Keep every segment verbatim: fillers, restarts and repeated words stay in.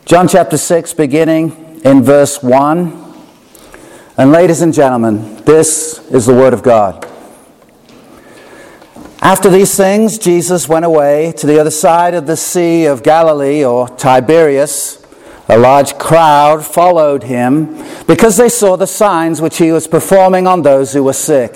John chapter six, beginning in verse one. And ladies and gentlemen, this is the word of God. After these things, Jesus went away to the other side of the Sea of Galilee, or Tiberias. A large crowd followed him because they saw the signs which he was performing on those who were sick.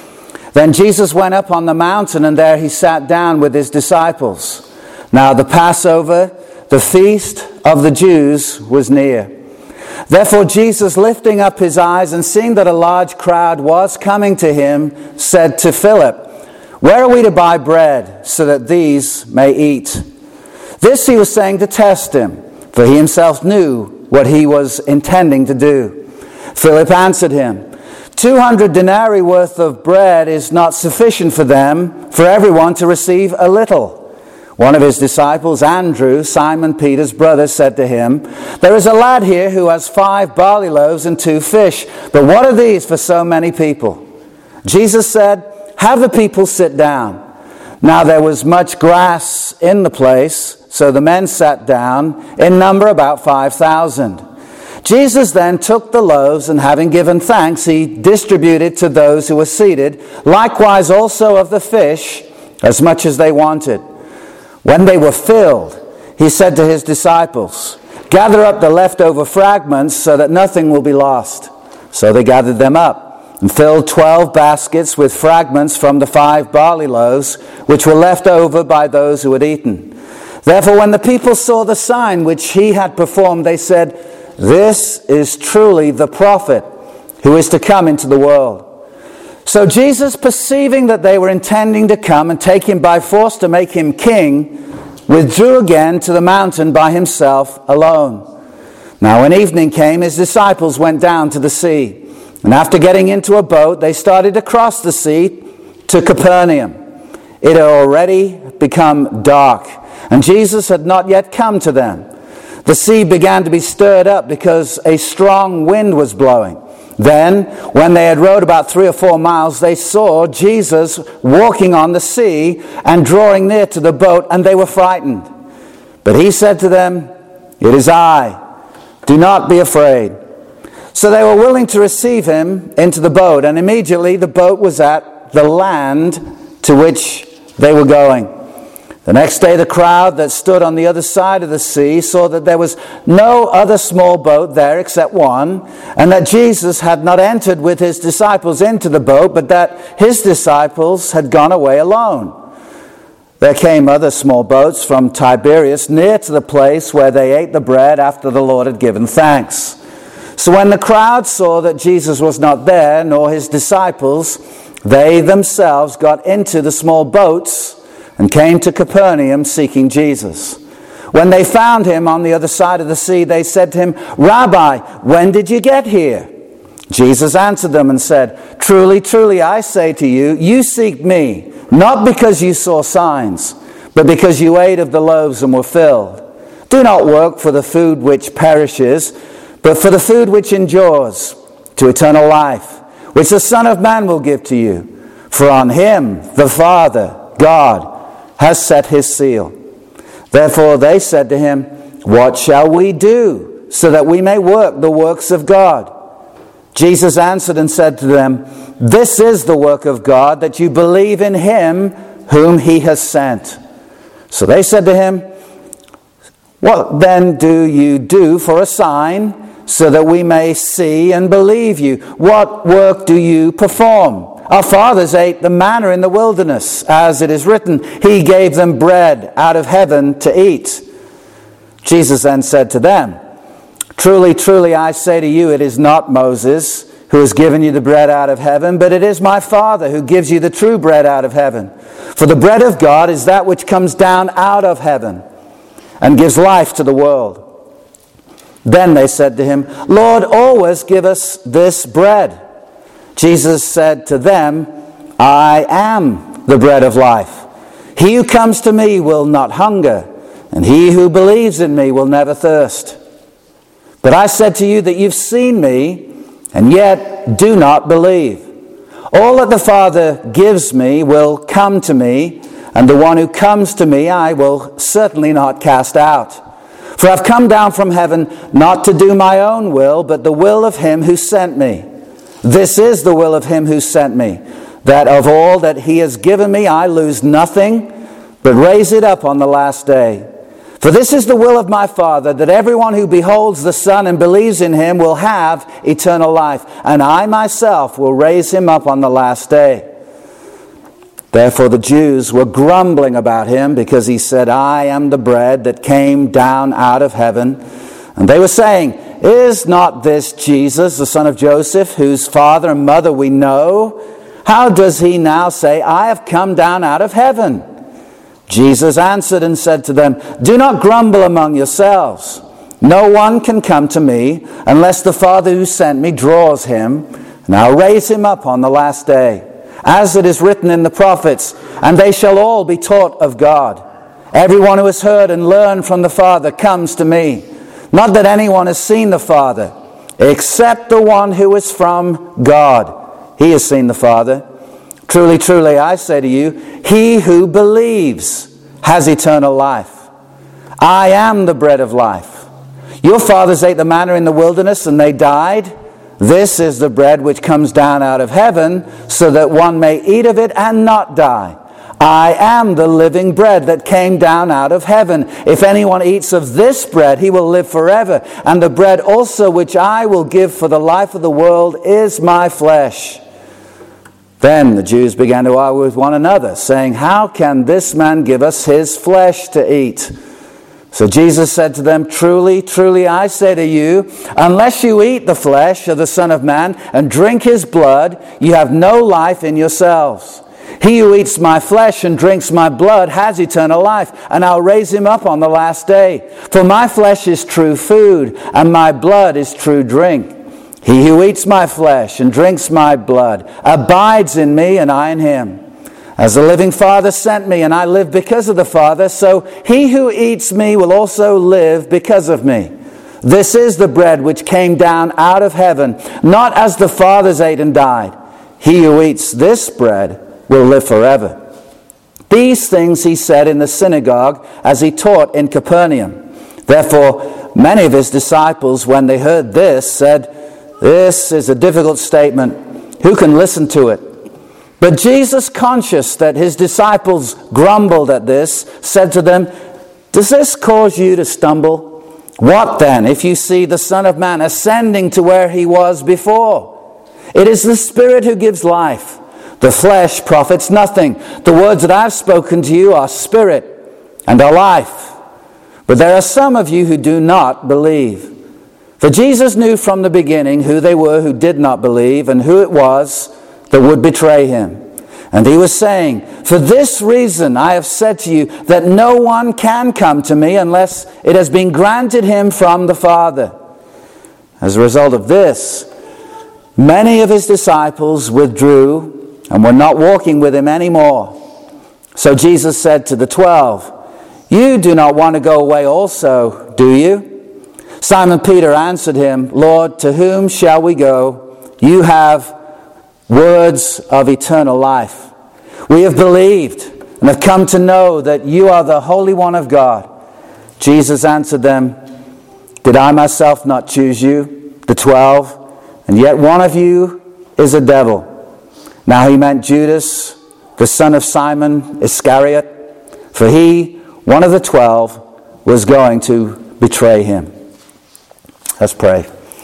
Then Jesus went up on the mountain, and there he sat down with his disciples. Now the Passover, the feast of the Jews, was near. Therefore Jesus, lifting up his eyes and seeing that a large crowd was coming to him, said to Philip, "Where are we to buy bread so that these may eat?" This he was saying to test him, for he himself knew what he was intending to do. Philip answered him, Two hundred denarii worth of bread is not sufficient for them, for everyone to receive a little. One of his disciples, Andrew, Simon Peter's brother, said to him, "There is a lad here who has five barley loaves and two fish, but what are these for so many people?" Jesus said, "Have the people sit down." Now there was much grass in the place, so the men sat down, in number about five thousand. Jesus then took the loaves, and having given thanks, he distributed to those who were seated, likewise also of the fish, as much as they wanted. When they were filled, he said to his disciples, "Gather up the leftover fragments so that nothing will be lost." So they gathered them up and filled twelve baskets with fragments from the five barley loaves, which were left over by those who had eaten. Therefore, when the people saw the sign which he had performed, they said, "This is truly the prophet who is to come into the world." So Jesus, perceiving that they were intending to come and take him by force to make him king, withdrew again to the mountain by himself alone. Now when evening came, his disciples went down to the sea, and after getting into a boat, they started to cross the sea to Capernaum. It had already become dark, and Jesus had not yet come to them. The sea began to be stirred up because a strong wind was blowing. Then, when they had rowed about three or four miles, they saw Jesus walking on the sea and drawing near to the boat, and they were frightened. But he said to them, "It is I. Do not be afraid." So they were willing to receive him into the boat, and immediately the boat was at the land to which they were going. The next day the crowd that stood on the other side of the sea saw that there was no other small boat there except one, and that Jesus had not entered with his disciples into the boat, but that his disciples had gone away alone. There came other small boats from Tiberias near to the place where they ate the bread after the Lord had given thanks. So when the crowd saw that Jesus was not there, nor his disciples, they themselves got into the small boats and came to Capernaum seeking Jesus. When they found him on the other side of the sea, they said to him, "Rabbi, when did you get here?" Jesus answered them and said, "Truly, truly, I say to you, you seek me, not because you saw signs, but because you ate of the loaves and were filled. Do not work for the food which perishes, but for the food which endures to eternal life, which the Son of Man will give to you. For on him the Father, God, has set his seal." Therefore they said to him, "What shall we do so that we may work the works of God?" Jesus answered and said to them, "This is the work of God, that you believe in him whom he has sent." So they said to him, "What then do you do for a sign, so that we may see and believe you? What work do you perform? Our fathers ate the manna in the wilderness, as it is written, he gave them bread out of heaven to eat." Jesus then said to them, "Truly, truly, I say to you, it is not Moses who has given you the bread out of heaven, but it is my Father who gives you the true bread out of heaven. For the bread of God is that which comes down out of heaven and gives life to the world." Then they said to him, "Lord, always give us this bread." Jesus said to them, "I am the bread of life. He who comes to me will not hunger, and he who believes in me will never thirst. But I said to you that you've seen me, and yet do not believe. All that the Father gives me will come to me, and the one who comes to me I will certainly not cast out. For I've come down from heaven not to do my own will, but the will of him who sent me. This is the will of him who sent me, that of all that he has given me I lose nothing, but raise it up on the last day. For this is the will of my Father, that everyone who beholds the Son and believes in him will have eternal life, and I myself will raise him up on the last day. Therefore the Jews were grumbling about him, because he said, I am the bread that came down out of heaven. And they were saying, Is not this Jesus, the son of Joseph, whose father and mother we know? How does he now say, I have come down out of heaven? Jesus answered and said to them, Do not grumble among yourselves. No one can come to me unless the Father who sent me draws him, and I'll raise him up on the last day. As it is written in the prophets, and they shall all be taught of God. Everyone who has heard and learned from the Father comes to me. Not that anyone has seen the Father, except the one who is from God. He has seen the Father. Truly, truly, I say to you, he who believes has eternal life. I am the bread of life. Your fathers ate the manna in the wilderness, and they died. This is the bread which comes down out of heaven, so that one may eat of it and not die. I am the living bread that came down out of heaven. If anyone eats of this bread, he will live forever. And the bread also which I will give for the life of the world is my flesh. Then the Jews began to argue with one another, saying, How can this man give us his flesh to eat? So Jesus said to them, Truly, truly, I say to you, unless you eat the flesh of the Son of Man and drink his blood, you have no life in yourselves. He who eats my flesh and drinks my blood has eternal life, and I'll raise him up on the last day. For my flesh is true food, and my blood is true drink. He who eats my flesh and drinks my blood abides in me, and I in him. As the living Father sent me, and I live because of the Father, so he who eats me will also live because of me. This is the bread which came down out of heaven, not as the fathers ate and died. He who eats this bread will live forever. These things he said in the synagogue as he taught in Capernaum. Therefore, many of his disciples, when they heard this, said, This is a difficult statement. Who can listen to it? But Jesus, conscious that his disciples grumbled at this, said to them, Does this cause you to stumble? What then, if you see the Son of Man ascending to where he was before? It is the Spirit who gives life. The flesh profits nothing. The words that I've spoken to you are spirit and are life. But there are some of you who do not believe. For Jesus knew from the beginning who they were who did not believe, and who it was that would betray him. And he was saying, For this reason I have said to you that no one can come to me unless it has been granted him from the Father. As a result of this, many of his disciples withdrew and were not walking with him anymore. So Jesus said to the twelve, You do not want to go away also, do you? Simon Peter answered him, Lord, to whom shall we go? You have words of eternal life. We have believed and have come to know that you are the Holy One of God. Jesus answered them, Did I myself not choose you, the twelve, and yet one of you is a devil? Now he meant Judas, the son of Simon Iscariot, for he, one of the twelve, was going to betray him. Let's pray.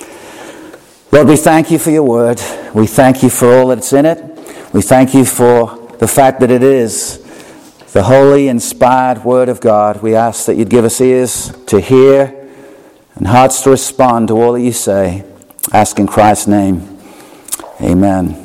Lord, we thank you for your word. We thank you for all that's in it. We thank you for the fact that it is the holy, inspired word of God. We ask that you'd give us ears to hear and hearts to respond to all that you say. Ask in Christ's name. Amen.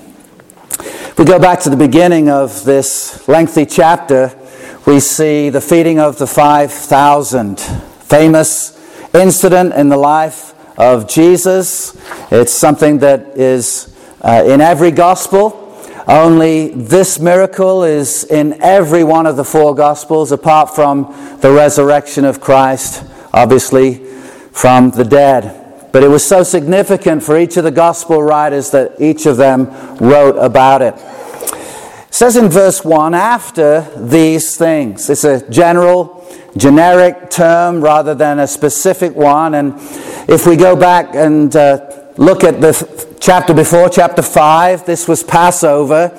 If we go back to the beginning of this lengthy chapter, we see the feeding of the five thousand. Famous incident in the life of Jesus. It's something that is uh, in every gospel. Only this miracle is in every one of the four gospels, apart from the resurrection of Christ, obviously, from the dead. But it was so significant for each of the gospel writers that each of them wrote about it. It says in verse one, after these things. It's a general generic term rather than a specific one. And if we go back and uh, look at the chapter before, chapter five, this was Passover.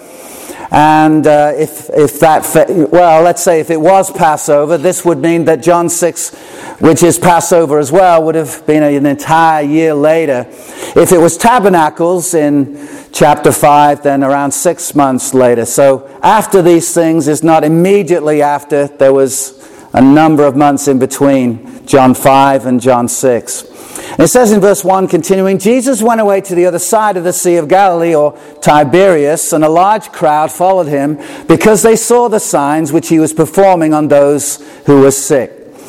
And uh, if if that, well, let's say if it was Passover, this would mean that John six, which is Passover as well, would have been an entire year later. If it was Tabernacles in chapter five, then around six months later. So after these things is not immediately after. There was a number of months in between John five and John six. And it says in verse one, continuing, Jesus went away to the other side of the Sea of Galilee, or Tiberias, and a large crowd followed him because they saw the signs which he was performing on those who were sick.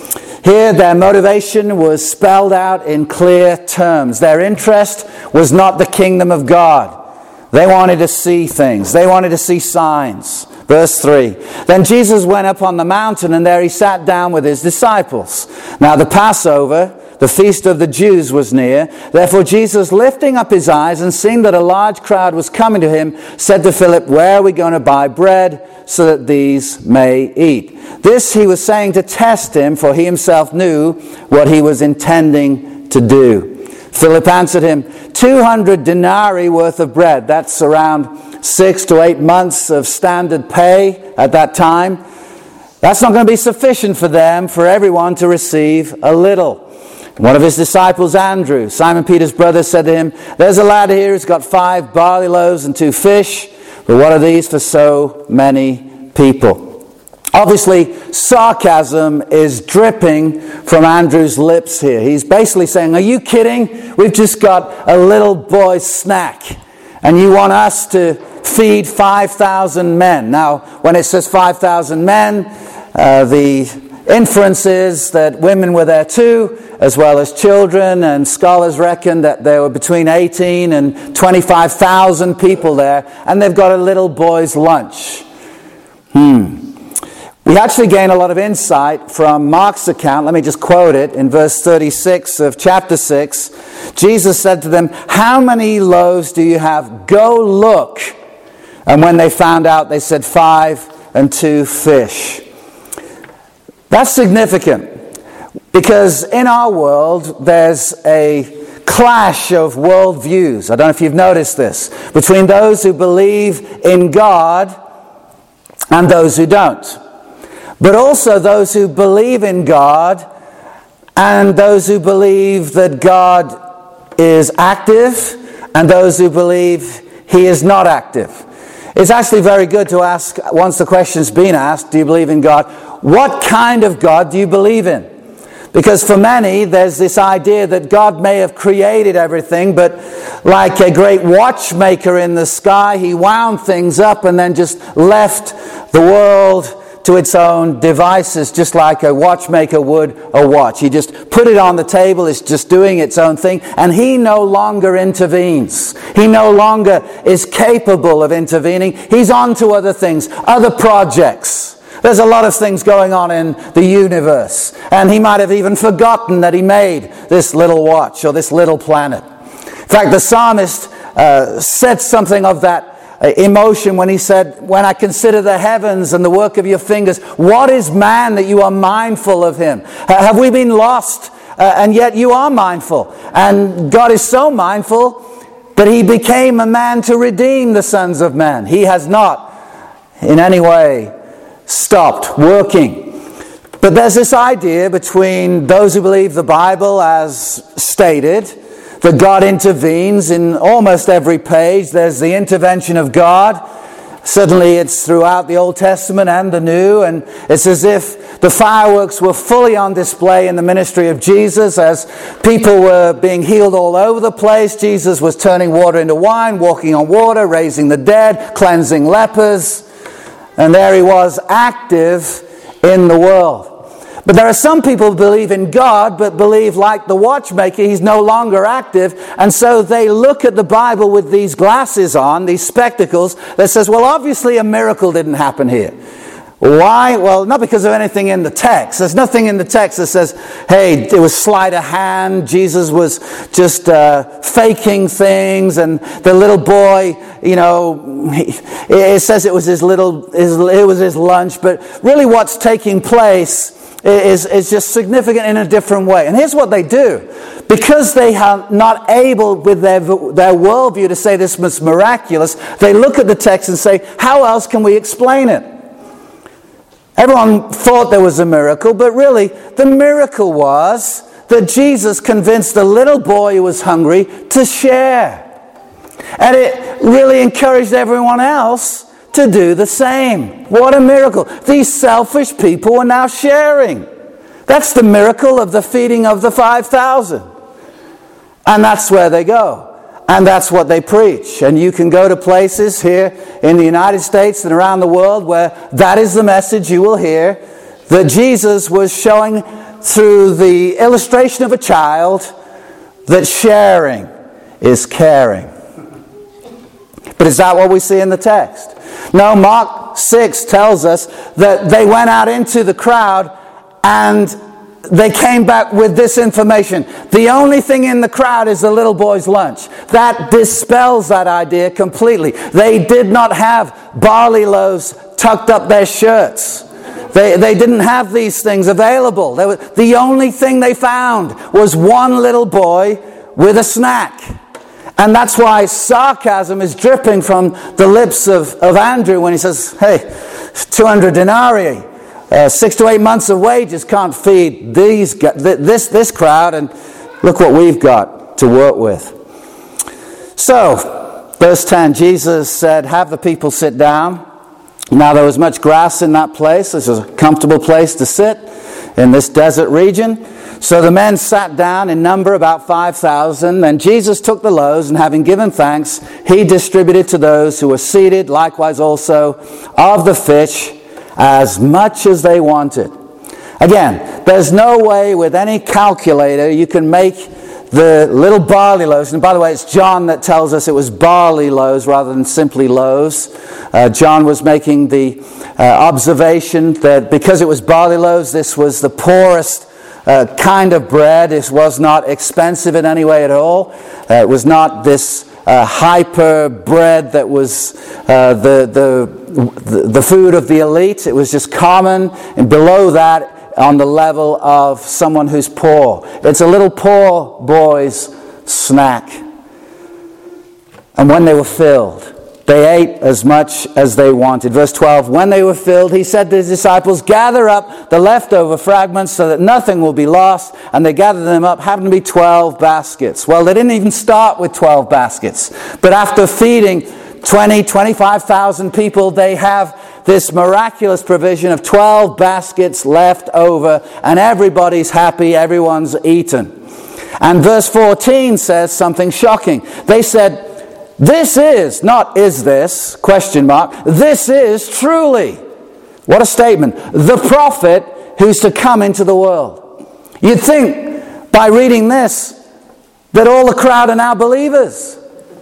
Here their motivation was spelled out in clear terms. Their interest was not the kingdom of God. They wanted to see things. They wanted to see signs. Verse three, then Jesus went up on the mountain, and there he sat down with his disciples. Now the Passover, the feast of the Jews, was near. Therefore Jesus, lifting up his eyes and seeing that a large crowd was coming to him, said to Philip, where are we going to buy bread so that these may eat? This he was saying to test him, for he himself knew what he was intending to do. Philip answered him, two hundred denarii worth of bread. That's around six to eight months of standard pay at that time. That's not going to be sufficient for them, for everyone to receive a little. One of his disciples, Andrew, Simon Peter's brother, said to him, there's a lad here who's got five barley loaves and two fish, but what are these for so many people? Obviously, sarcasm is dripping from Andrew's lips here. He's basically saying, are you kidding? We've just got a little boy's snack, and you want us to feed five thousand men. Now, when it says five thousand men, uh, the inference is that women were there too, as well as children, and scholars reckon that there were between eighteen and twenty-five thousand people there, and they've got a little boy's lunch. Hmm. We actually gain a lot of insight from Mark's account. Let me just quote it in verse thirty-six of chapter six. Jesus said to them, how many loaves do you have? Go look. And when they found out, they said five and two fish. That's significant, because in our world there's a clash of worldviews. I don't know if you've noticed this, between those who believe in God and those who don't. But also those who believe in God and those who believe that God is active and those who believe he is not active. It's actually very good to ask, once the question's been asked, do you believe in God? What kind of God do you believe in? Because for many, there's this idea that God may have created everything, but like a great watchmaker in the sky, he wound things up and then just left the world to its own devices, just like a watchmaker would a watch. He just put it on the table, it's just doing its own thing, and he no longer intervenes. He no longer is capable of intervening. He's on to other things, other projects. There's a lot of things going on in the universe, and he might have even forgotten that he made this little watch or this little planet. In fact, the psalmist uh, said something of that emotion when he said, when I consider the heavens and the work of your fingers, what is man that you are mindful of him? Have we been lost? Uh, and yet you are mindful. And God is so mindful that he became a man to redeem the sons of men. He has not in any way stopped working. But there's this idea between those who believe the Bible as stated, that God intervenes in almost every page. There's the intervention of God. Certainly it's throughout the Old Testament and the New, and it's as if the fireworks were fully on display in the ministry of Jesus as people were being healed all over the place. Jesus was turning water into wine, walking on water, raising the dead, cleansing lepers, and there he was, active in the world. But there are some people who believe in God, but believe like the watchmaker, he's no longer active. And so they look at the Bible with these glasses on, these spectacles, that says, well, obviously a miracle didn't happen here. Why? Well, not because of anything in the text. There's nothing in the text that says, hey, it was sleight of hand, Jesus was just uh, faking things, and the little boy, you know, he, it says it was his little, his, it was his lunch. But really what's taking place is, is just significant in a different way. And here's what they do. Because they are not able with their, their worldview to say this was miraculous, they look at the text and say, how else can we explain it? Everyone thought there was a miracle, but really the miracle was that Jesus convinced the little boy who was hungry to share. And it really encouraged everyone else to do the same. What a miracle. These selfish people are now sharing. That's the miracle of the feeding of the five thousand. And that's where they go. And that's what they preach. And you can go to places here in the United States and around the world where that is the message you will hear, that Jesus was showing through the illustration of a child that sharing is caring. But is that what we see in the text? No, Mark six tells us that they went out into the crowd and they came back with this information. The only thing in the crowd is the little boy's lunch. That dispels that idea completely. They did not have barley loaves tucked up their shirts. They, they didn't have these things available. They were, the only thing they found was one little boy with a snack. And that's why sarcasm is dripping from the lips of, of Andrew when he says, hey, two hundred denarii, uh, six to eight months of wages can't feed these this, this crowd, and look what we've got to work with. So, verse ten, Jesus said, have the people sit down. Now there was much grass in that place. This was a comfortable place to sit in this desert region. So the men sat down in number about five thousand. Then Jesus took the loaves, and having given thanks, he distributed to those who were seated, likewise also of the fish, as much as they wanted. Again, there's no way with any calculator you can make the little barley loaves. And by the way, it's John that tells us it was barley loaves rather than simply loaves. Uh, John was making the uh, observation that because it was barley loaves, this was the poorest Uh, kind of bread. It was not expensive in any way at all. Uh, it was not this uh, hyper bread that was uh, the, the the food of the elite. It was just common, and below that on the level of someone who's poor. It's a little poor boy's snack. And when they were filled, they ate as much as they wanted. Verse twelve, when they were filled, he said to his disciples, gather up the leftover fragments so that nothing will be lost. And they gathered them up, happened to be twelve baskets. Well, they didn't even start with twelve baskets. But after feeding twenty, twenty-five thousand people, they have this miraculous provision of twelve baskets left over. And everybody's happy, everyone's eaten. And verse fourteen says something shocking. They said, this is, not is this, question mark, this is truly, what a statement, the prophet who's to come into the world. You'd think by reading this that all the crowd are now believers.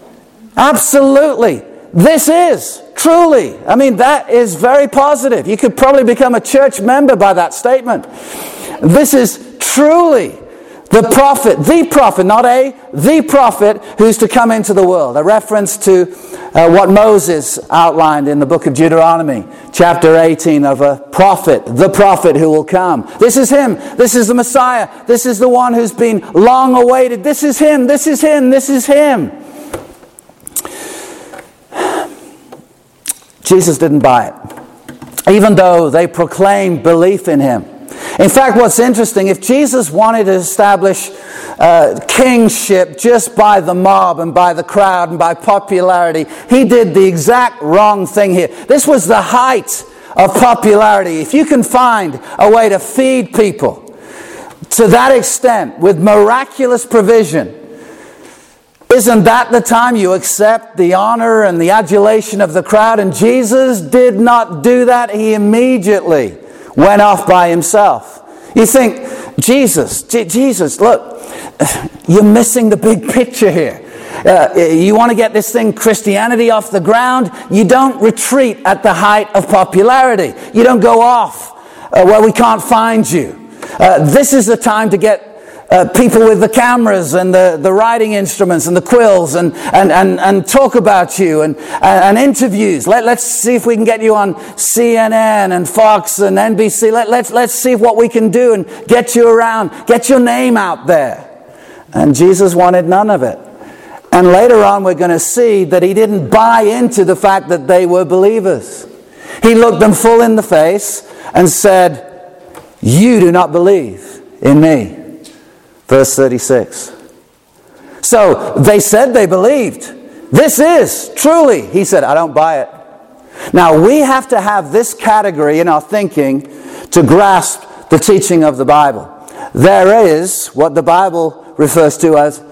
Absolutely. This is truly. I mean, that is very positive. You could probably become a church member by that statement. This is truly the prophet, the prophet, not a, the prophet who's to come into the world. A reference to uh, what Moses outlined in the book of Deuteronomy, chapter eighteen, of a prophet, the prophet who will come. This is him. This is the Messiah. This is the one who's been long awaited. This is him. This is him. This is him. Jesus didn't buy it, even though they proclaimed belief in him. In fact, what's interesting, if Jesus wanted to establish uh, kingship just by the mob and by the crowd and by popularity, he did the exact wrong thing here. This was the height of popularity. If you can find a way to feed people to that extent with miraculous provision, isn't that the time you accept the honor and the adulation of the crowd? And Jesus did not do that. He immediately went off by himself. You think, Jesus, J- Jesus, look, you're missing the big picture here. Uh, you want to get this thing, Christianity, off the ground? You don't retreat at the height of popularity. You don't go off uh, where we can't find you. Uh, this is the time to get uh, people with the cameras and the, the writing instruments and the quills and, and, and, and talk about you and, and, and interviews. Let, let's see if we can get you on C N N and Fox and N B C. Let, let's, let's see what we can do and get you around, get your name out there. And Jesus wanted none of it. And later on we're going to see that he didn't buy into the fact that they were believers. He looked them full in the face and said, you do not believe in me. Verse thirty-six. So they said they believed. This is truly, he said, I don't buy it. Now we have to have this category in our thinking to grasp the teaching of the Bible. There is what the Bible refers to as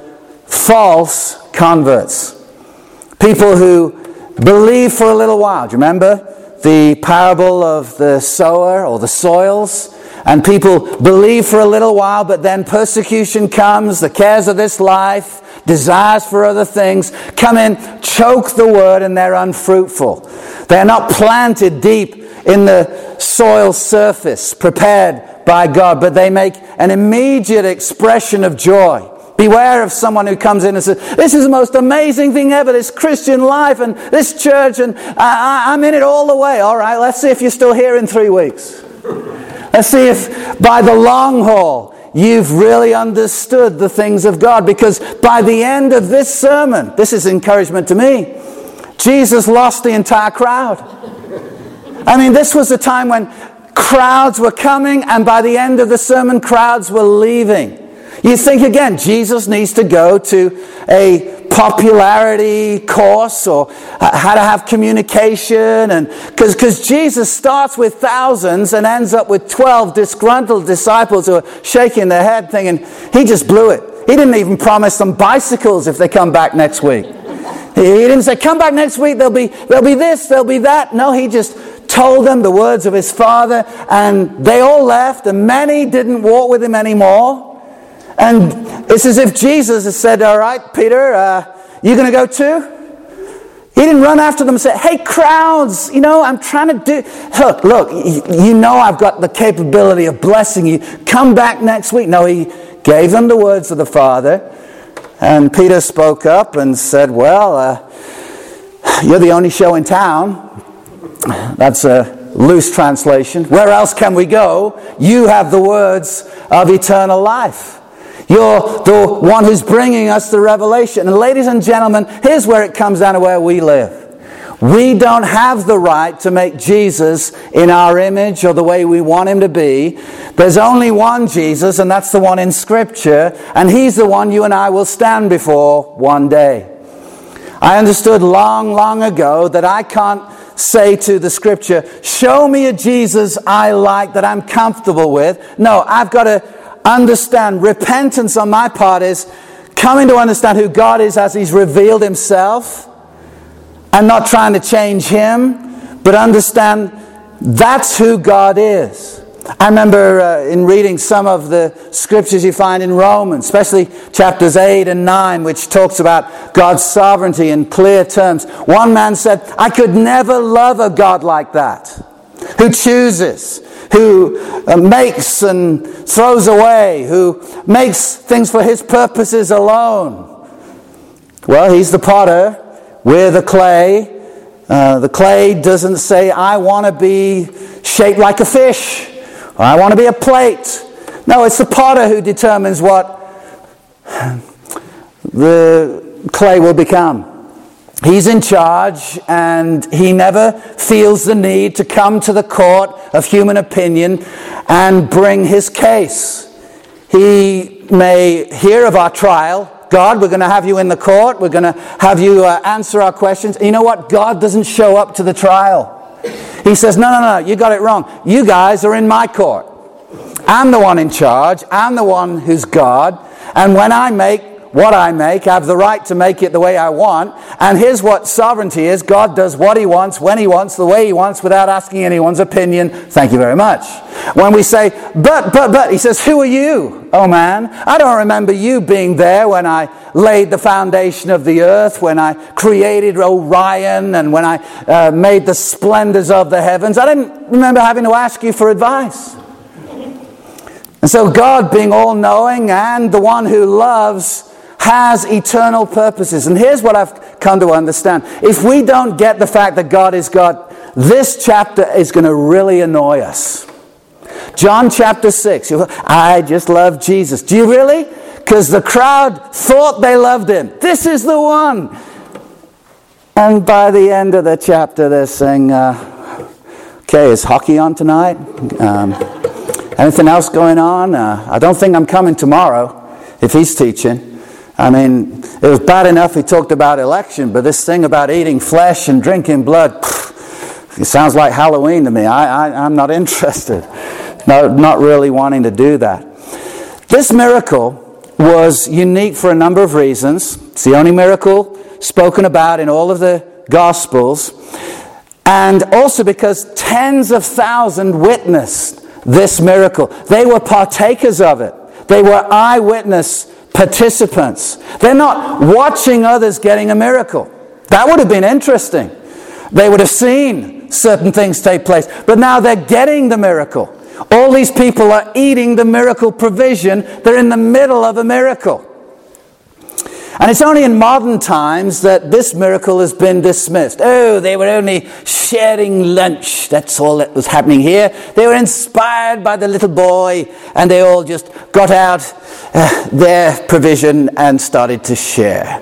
false converts. People who believe for a little while. Do you remember the parable of the sower or the soils? And people believe for a little while, but then persecution comes, the cares of this life, desires for other things come in, choke the word, and they're unfruitful. They're not planted deep in the soil surface, prepared by God, but they make an immediate expression of joy. Beware of someone who comes in and says, this is the most amazing thing ever, this Christian life and this church, and I, I, I'm in it all the way. All right, let's see if you're still here in three weeks. Let's see if by the long haul you've really understood the things of God. Because by the end of this sermon, this is encouragement to me, Jesus lost the entire crowd. I mean, this was a time when crowds were coming, and by the end of the sermon, crowds were leaving. You think again, Jesus needs to go to a popularity course or how to have communication, and because because Jesus starts with thousands and ends up with twelve disgruntled disciples who are shaking their head thinking, he just blew it. He didn't even promise them bicycles if they come back next week. He didn't say, come back next week, there'll be there'll be this, there'll be that. No, he just told them the words of his Father, and they all left, and many didn't walk with him anymore. And it's as if Jesus has said, all right, Peter, uh, you going to go too? He didn't run after them and say, hey, crowds, you know, I'm trying to do... Look, look, you know I've got the capability of blessing you. Come back next week. No, he gave them the words of the Father. And Peter spoke up and said, well, uh, you're the only show in town. That's a loose translation. Where else can we go? You have the words of eternal life. You're the one who's bringing us the revelation. And ladies and gentlemen, here's where it comes down to where we live. We don't have the right to make Jesus in our image or the way we want him to be. There's only one Jesus, and that's the one in Scripture. And he's the one you and I will stand before one day. I understood long, long ago that I can't say to the Scripture, show me a Jesus I like, that I'm comfortable with. No, I've got to understand. Repentance on my part is coming to understand who God is as he's revealed himself, and not trying to change him, but understand that's who God is. I remember uh, in reading some of the scriptures you find in Romans, especially chapters eight and nine, which talks about God's sovereignty in clear terms. One man said, I could never love a God like that, who chooses, who uh, makes and throws away, who makes things for his purposes alone. Well, he's the potter, we're the clay. Uh, the clay doesn't say, I want to be shaped like a fish, or I want to be a plate. No, it's the potter who determines what the clay will become. He's in charge, and he never feels the need to come to the court of human opinion and bring his case. He may hear of our trial. God, we're going to have you in the court. We're going to have you uh, answer our questions. And you know what? God doesn't show up to the trial. He says, no, no, no, you got it wrong. You guys are in my court. I'm the one in charge. I'm the one who's God. And when I make what I make, I have the right to make it the way I want. And here's what sovereignty is. God does what he wants, when he wants, the way he wants, without asking anyone's opinion. Thank you very much. When we say, but, but, but, he says, who are you? Oh man, I don't remember you being there when I laid the foundation of the earth, when I created Orion, and when I uh, made the splendors of the heavens. I didn't remember having to ask you for advice. And so God, being all-knowing and the one who loves, has eternal purposes. And here's what I've come to understand. If we don't get the fact that God is God, this chapter is going to really annoy us. John chapter six. I just love Jesus. Do you really? Because the crowd thought they loved him. This is the one. And by the end of the chapter, they're saying, uh, okay, is hockey on tonight? Um, anything else going on? Uh, I don't think I'm coming tomorrow if he's teaching. I mean, it was bad enough he talked about election, but this thing about eating flesh and drinking blood, pff, it sounds like Halloween to me. I, I, I'm not interested. No, not really wanting to do that. This miracle was unique for a number of reasons. It's the only miracle spoken about in all of the Gospels. And also because tens of thousands witnessed this miracle. They were partakers of it. They were eyewitness participants. They're not watching others getting a miracle. That would have been interesting. They would have seen certain things take place. But now they're getting the miracle. All these people are eating the miracle provision. They're in the middle of a miracle. And it's only in modern times that this miracle has been dismissed. Oh, they were only sharing lunch. That's all that was happening here. They were inspired by the little boy, and they all just got out uh, their provision and started to share.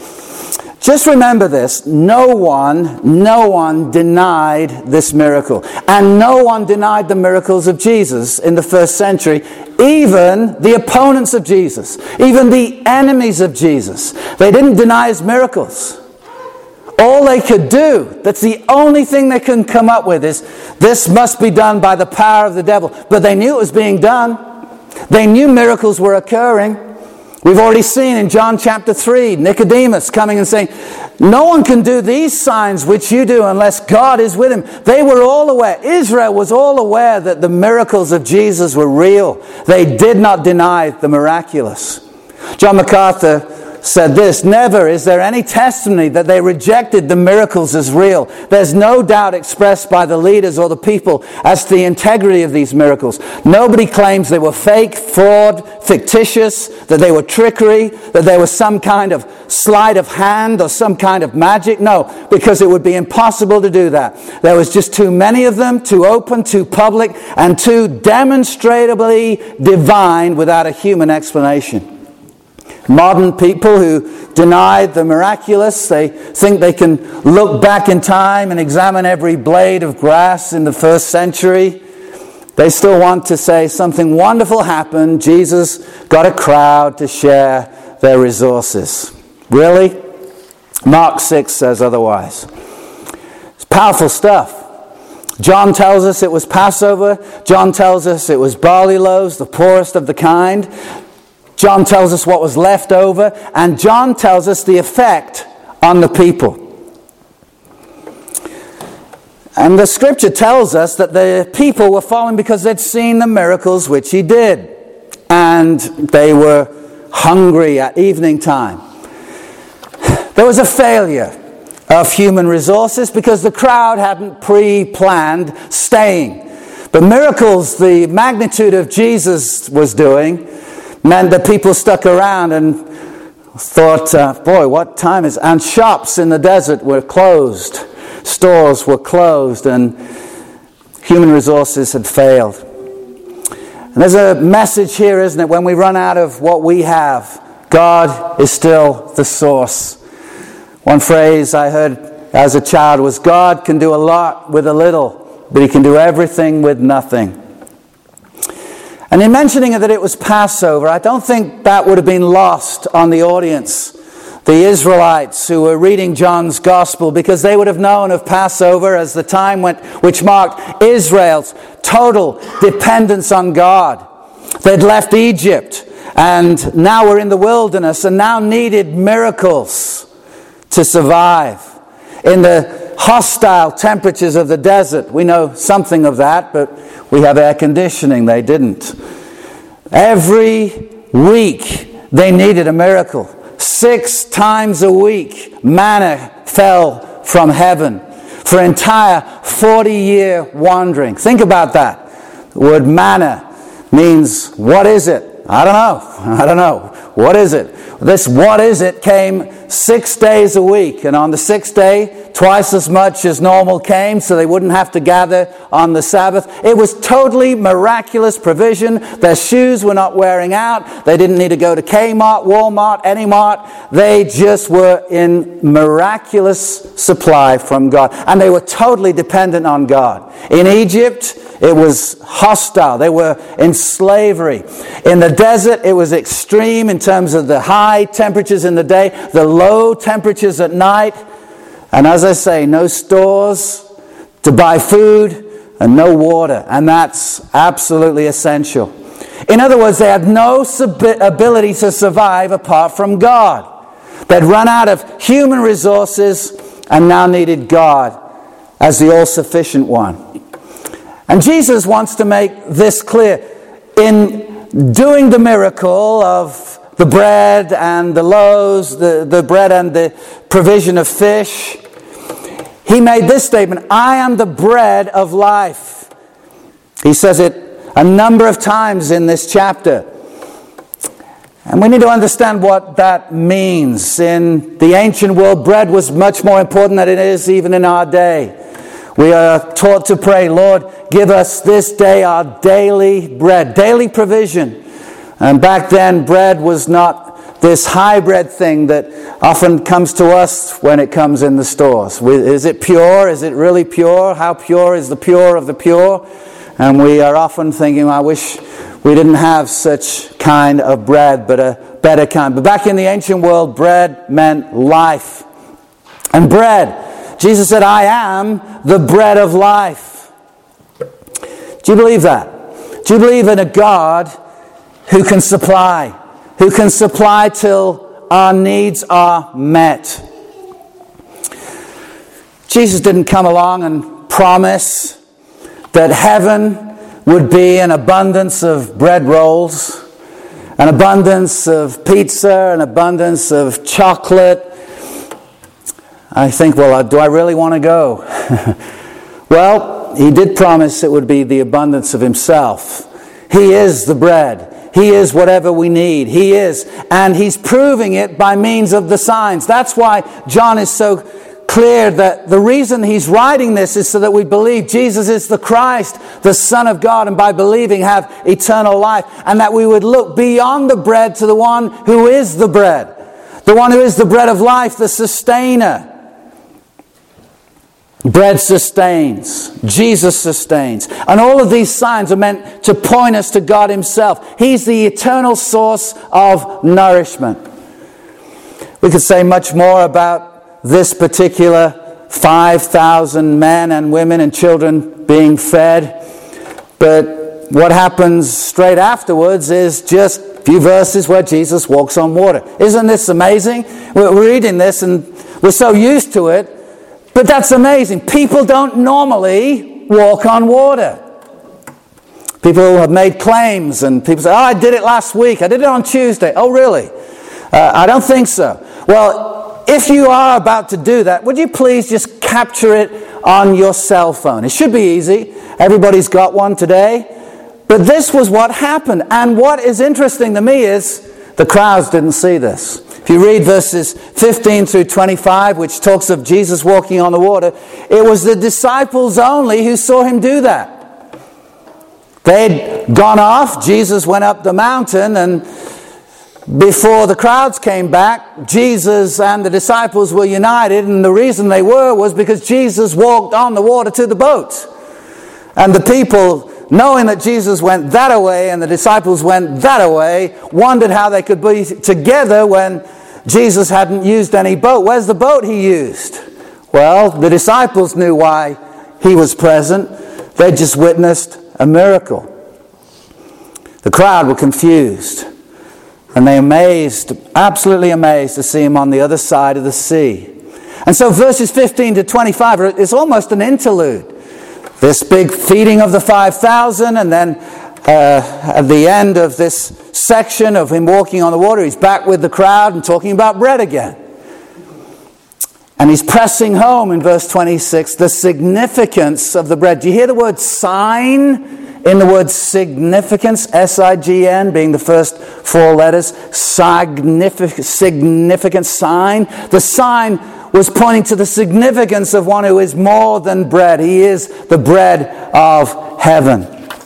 Just remember this, no one, no one denied this miracle. And no one denied the miracles of Jesus in the first century, even the opponents of Jesus, even the enemies of Jesus. They didn't deny his miracles. All they could do, that's the only thing they can come up with is, this must be done by the power of the devil. But they knew it was being done. They knew miracles were occurring. We've already seen in John chapter three, Nicodemus coming and saying, no one can do these signs which you do unless God is with him. They were all aware. Israel was all aware that the miracles of Jesus were real. They did not deny the miraculous. John MacArthur said this, never is there any testimony that they rejected the miracles as real. There's no doubt expressed by the leaders or the people as to the integrity of these miracles. Nobody claims they were fake, fraud, fictitious, that they were trickery, that there was some kind of sleight of hand or some kind of magic. No, because it would be impossible to do that. There was just too many of them, too open, too public, and too demonstrably divine without a human explanation. Modern people who deny the miraculous, they think they can look back in time and examine every blade of grass in the first century. They still want to say something wonderful happened. Jesus got a crowd to share their resources. Really? Mark six says otherwise. It's powerful stuff. John tells us it was Passover. John tells us it was barley loaves, the poorest of the kind. John tells us what was left over, and John tells us the effect on the people. And the scripture tells us that the people were following because they'd seen the miracles which he did. And they were hungry at evening time. There was a failure of human resources because the crowd hadn't pre-planned staying. The miracles the magnitude of Jesus was doing meant that people stuck around and thought, uh, boy, what time is it? And shops in the desert were closed. Stores were closed and human resources had failed. And there's a message here, isn't it? When we run out of what we have, God is still the source. One phrase I heard as a child was, God can do a lot with a little, but he can do everything with nothing. And in mentioning that it was Passover, I don't think that would have been lost on the audience, the Israelites who were reading John's Gospel, because they would have known of Passover as the time went, which marked Israel's total dependence on God. They'd left Egypt and now were in the wilderness and now needed miracles to survive. In the hostile temperatures of the desert, we know something of that, but we have air conditioning. They didn't. Every week they needed a miracle. Six times a week manna fell from heaven for an entire forty-year wandering. Think about that. The word manna means, what is it? I don't know. I don't know. What is it? This what is it came six days a week. And on the sixth day, twice as much as normal came, so they wouldn't have to gather on the Sabbath. It was totally miraculous provision. Their shoes were not wearing out. They didn't need to go to Kmart, Walmart, any mart. They just were in miraculous supply from God. And they were totally dependent on God. In Egypt, it was hostile. They were in slavery. In the desert, it was extreme in terms of the high temperatures in the day, the low temperatures at night. And as I say, no stores to buy food and no water. And that's absolutely essential. In other words, they had no sub- ability to survive apart from God. They'd run out of human resources and now needed God as the all-sufficient one. And Jesus wants to make this clear. In doing the miracle of the bread and the loaves, the, the bread and the provision of fish, he made this statement, I am the bread of life. He says it a number of times in this chapter. And we need to understand what that means. In the ancient world, bread was much more important than it is even in our day. We are taught to pray, Lord, give us this day our daily bread, daily provision. And back then, bread was not this hybrid thing that often comes to us when it comes in the stores. Is it pure? Is it really pure? How pure is the pure of the pure? And we are often thinking, I wish we didn't have such kind of bread, but a better kind. But back in the ancient world, bread meant life. And bread, Jesus said, I am the bread of life. Do you believe that? Do you believe in a God who can supply, who can supply till our needs are met? Jesus didn't come along and promise that heaven would be an abundance of bread rolls, an abundance of pizza, an abundance of chocolate. I think, well, do I really want to go? Well, he did promise it would be the abundance of himself. He is the bread. He is whatever we need. He is. And he's proving it by means of the signs. That's why John is so clear that the reason he's writing this is so that we believe Jesus is the Christ, the Son of God, and by believing have eternal life. And that we would look beyond the bread to the one who is the bread. The one who is the bread of life, the sustainer. Bread sustains. Jesus sustains. And all of these signs are meant to point us to God himself. He's the eternal source of nourishment. We could say much more about this particular five thousand men and women and children being fed. But what happens straight afterwards is just a few verses where Jesus walks on water. Isn't this amazing? We're reading this and we're so used to it. But that's amazing. People don't normally walk on water. People have made claims and people say, oh, I did it last week. I did it on Tuesday. Oh, really? Uh, I don't think so. Well, if you are about to do that, would you please just capture it on your cell phone? It should be easy. Everybody's got one today. But this was what happened. And what is interesting to me is the crowds didn't see this. If you read verses fifteen through twenty-five, which talks of Jesus walking on the water, it was the disciples only who saw him do that. They'd gone off, Jesus went up the mountain, and before the crowds came back, Jesus and the disciples were united, and the reason they were was because Jesus walked on the water to the boat. And the people, knowing that Jesus went that away and the disciples went that away, wondered how they could be together when Jesus hadn't used any boat. Where's the boat he used? Well, the disciples knew why he was present. They just witnessed a miracle. The crowd were confused. And they amazed, absolutely amazed to see him on the other side of the sea. And so verses fifteen to twenty-five is almost an interlude. This big feeding of the five thousand, and then uh, at the end of this section of him walking on the water, he's back with the crowd and talking about bread again. And he's pressing home in verse twenty-six the significance of the bread. Do you hear the word sign in the word significance, S I G N being the first four letters, significant, significant sign. The sign was pointing to the significance of one who is more than bread. He is the bread of heaven.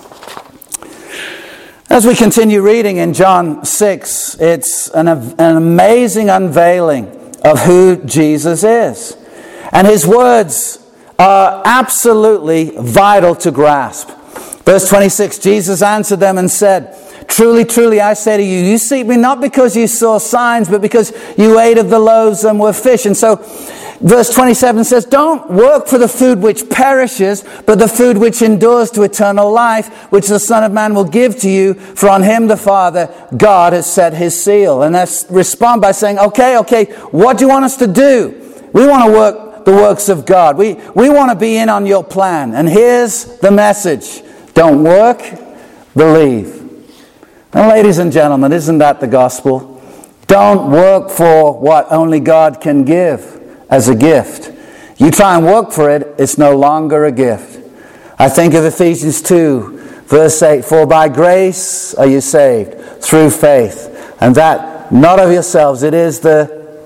As we continue reading in John six, it's an, an amazing unveiling of who Jesus is. And his words are absolutely vital to grasp. Verse twenty-six, Jesus answered them and said, "Truly, truly, I say to you, you seek me not because you saw signs, but because you ate of the loaves and were fish." And so, verse twenty-seven says, "Don't work for the food which perishes, but the food which endures to eternal life, which the Son of Man will give to you, for on him the Father, God, has set his seal." And let's respond by saying, okay, okay, what do you want us to do? We want to work the works of God. We, we want to be in on your plan. And here's the message. Don't work, believe. And ladies and gentlemen, isn't that the gospel? Don't work for what only God can give as a gift. You try and work for it, it's no longer a gift. I think of Ephesians two, verse eight, "For by grace are you saved, through faith, and that not of yourselves, it is the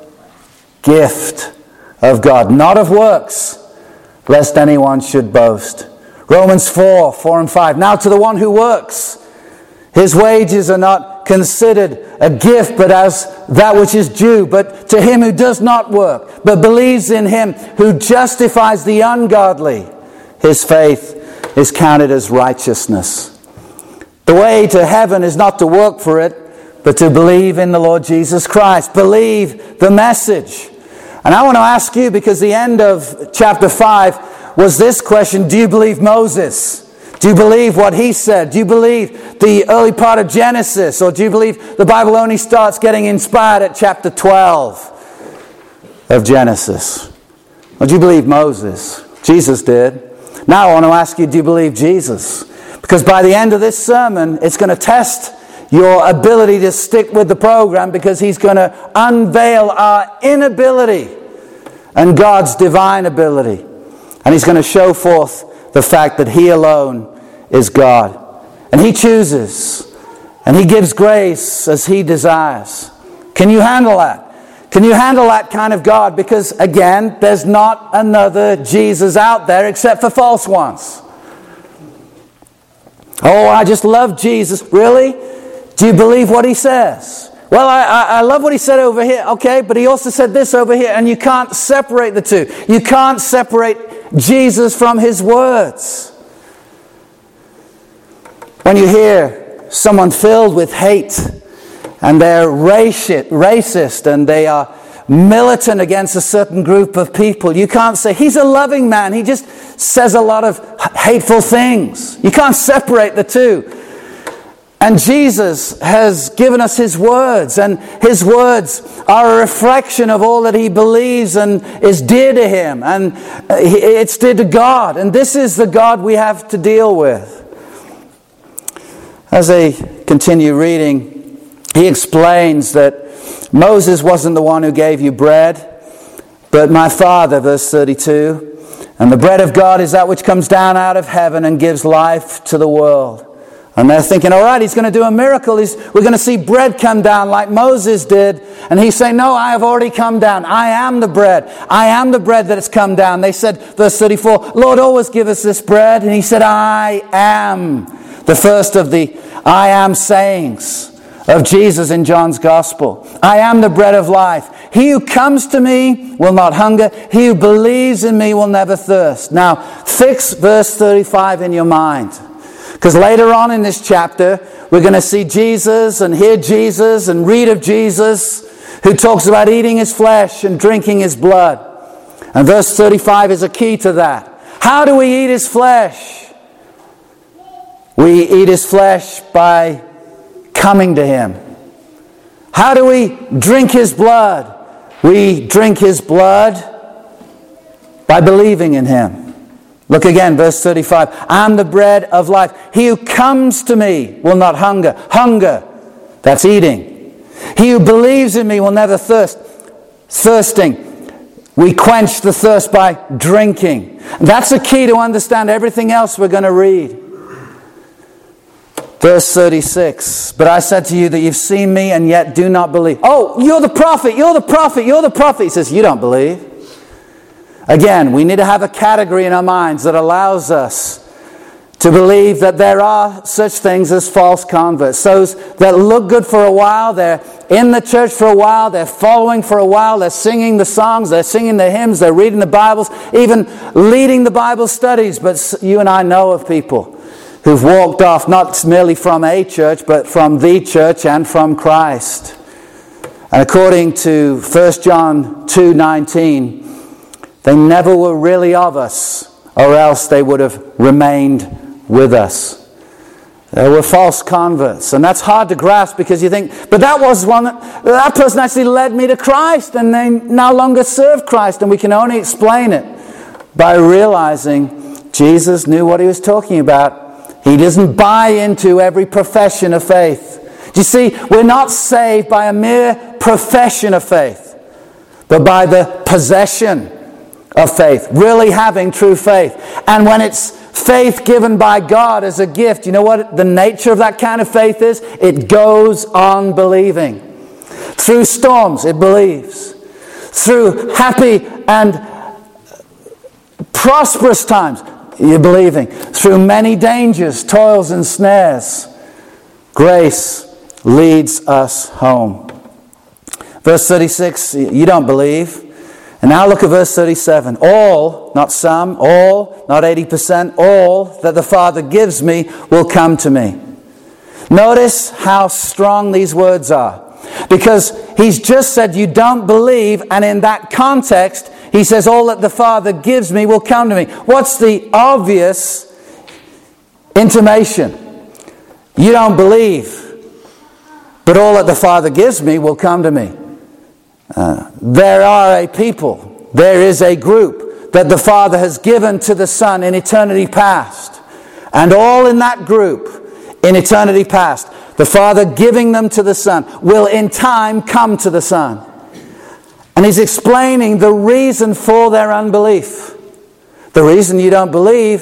gift of God, not of works, lest anyone should boast." Romans four, four and five, "Now to the one who works, his wages are not considered a gift, but as that which is due. But to him who does not work, but believes in him who justifies the ungodly, his faith is counted as righteousness." The way to heaven is not to work for it, but to believe in the Lord Jesus Christ. Believe the message. And I want to ask you, because the end of chapter five was this question: do you believe Moses? Do you believe what he said? Do you believe the early part of Genesis? Or do you believe the Bible only starts getting inspired at chapter twelve of Genesis? Or do you believe Moses? Jesus did. Now I want to ask you, do you believe Jesus? Because by the end of this sermon, it's going to test your ability to stick with the program, because he's going to unveil our inability and God's divine ability. And he's going to show forth the fact that he alone is God. And he chooses. And he gives grace as he desires. Can you handle that? Can you handle that kind of God? Because again, there's not another Jesus out there except for false ones. Oh, I just love Jesus. Really? Do you believe what he says? Well, I, I, I love what he said over here. Okay, but he also said this over here. And you can't separate the two. You can't separate Jesus from his words. When you hear someone filled with hate, and they're racist, and they are militant against a certain group of people, you can't say, he's a loving man, he just says a lot of hateful things. You can't separate the two. And Jesus has given us his words, and his words are a reflection of all that he believes and is dear to him, and it's dear to God. And this is the God we have to deal with. As I continue reading, he explains that Moses wasn't the one who gave you bread, but my Father, verse thirty-two. "And the bread of God is that which comes down out of heaven and gives life to the world." And they're thinking, all right, he's going to do a miracle. He's, we're going to see bread come down like Moses did. And he's saying, no, I have already come down. I am the bread. I am the bread that has come down. They said, verse thirty-four, "Lord, always give us this bread." And he said, I am. The first of the I am sayings of Jesus in John's Gospel. I am the bread of life. He who comes to me will not hunger. He who believes in me will never thirst. Now, fix verse thirty-five in your mind. Because later on in this chapter, we're going to see Jesus and hear Jesus and read of Jesus, who talks about eating his flesh and drinking his blood. And verse thirty-five is a key to that. How do we eat his flesh? We eat his flesh by coming to him. How do we drink his blood? We drink his blood by believing in him. Look again, verse thirty-five. "I'm the bread of life. He who comes to me will not hunger." Hunger, that's eating. "He who believes in me will never thirst." Thirsting. We quench the thirst by drinking. That's the key to understand everything else we're going to read. Verse thirty-six, but I said to you that you've seen me and yet do not believe. Oh, you're the prophet, you're the prophet, you're the prophet. He says, you don't believe. Again, we need to have a category in our minds that allows us to believe that there are such things as false converts. Those that look good for a while, they're in the church for a while, they're following for a while, they're singing the songs, they're singing the hymns, they're reading the Bibles, even leading the Bible studies. But you and I know of people who've walked off not merely from a church, but from the church and from Christ. And according to First John two nineteen, they never were really of us, or else they would have remained with us. They were false converts. And that's hard to grasp because you think, but that was one, that, that person actually led me to Christ and they no longer serve Christ. And we can only explain it by realizing Jesus knew what he was talking about. He doesn't buy into every profession of faith. Do you see, we're not saved by a mere profession of faith, but by the possession of faith, really having true faith. And when it's faith given by God as a gift, you know what the nature of that kind of faith is? It goes on believing. Through storms, it believes. Through happy and prosperous times, you're believing. Through many dangers, toils and snares, grace leads us home. Verse thirty-six, you don't believe. And now look at verse thirty-seven. All, not some, all, not eighty percent, all that the Father gives me will come to me. Notice how strong these words are. Because he's just said you don't believe, and in that context, he says all that the Father gives me will come to me. What's the obvious intimation? You don't believe, but all that the Father gives me will come to me. Uh, there are a people, there is a group that the Father has given to the Son in eternity past. And all in that group, in eternity past, the Father giving them to the Son will in time come to the Son. And he's explaining the reason for their unbelief. The reason you don't believe